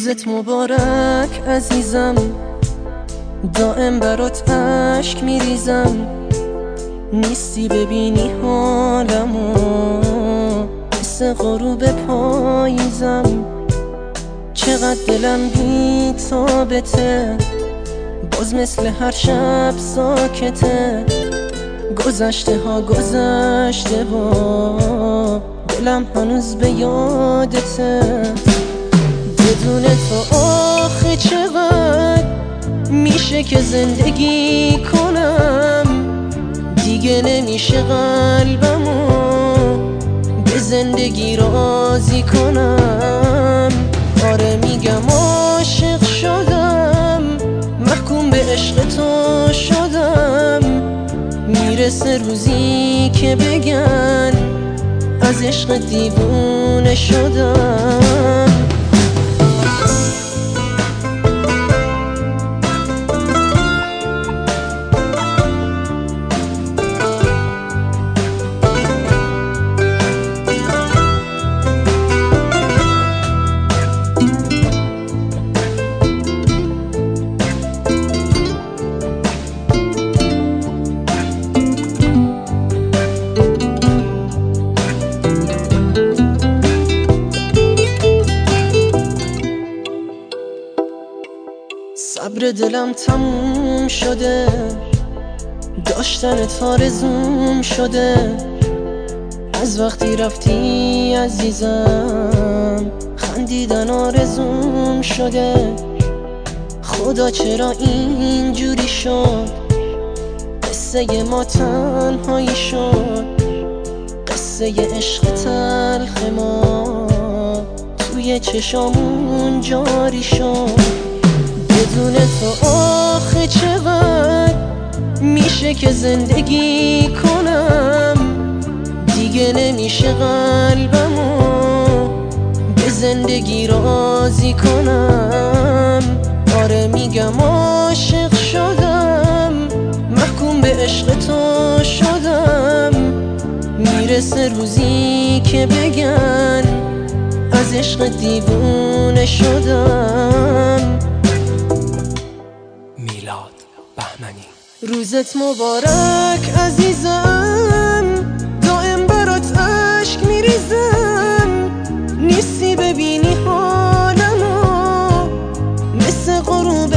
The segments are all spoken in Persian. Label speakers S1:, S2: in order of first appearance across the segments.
S1: روزت مبارک عزیزم، دائم برات اشک میریزم. نیستی ببینی حالمو، مثل غروب پاییزم. چقدر دلم بی تابته، باز مثل هر شب ساکته. گذشته ها گذشته و دلم هنوز به یادته. بدون تو آخه چقدر میشه که زندگی کنم؟ دیگه نمیشه قلبمو به زندگی راضی کنم. آره میگم عاشق شدم، محکوم به عشق تو شدم. میرسه روزی که بگن از عشق دیوونه شدم. صبر دلم تموم شده، داشتنت آرزوم شده. از وقتی رفتی عزیزم، خندیدن آرزوم شده. خدا چرا اینجوری شد؟ قصه ما تنهایی شد، قصه عشق تلخ ما توی چشامون جاری شد. بدون تو آخه چقدر میشه که زندگی کنم؟ دیگه نمیشه قلبمو به زندگی راضی کنم. آره میگم عاشق شدم، محکوم به عشق تو شدم. میرسه روزی که بگن از عشق دیوونه شدم. روزت مبارک عزیزم، دائم برات اشک میریزم. نیستی ببینی حالمو، مثل غروب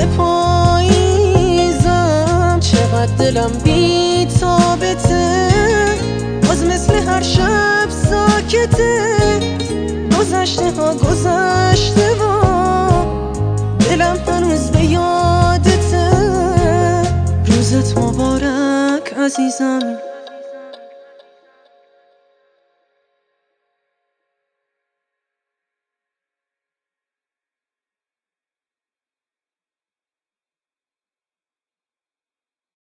S1: پاییزم. چقدر دلم بی تابته، باز مثل هر شب ساکته. گذشته ها گذشته و دلم هنوز به یادته. روزت مبارک عزیزم.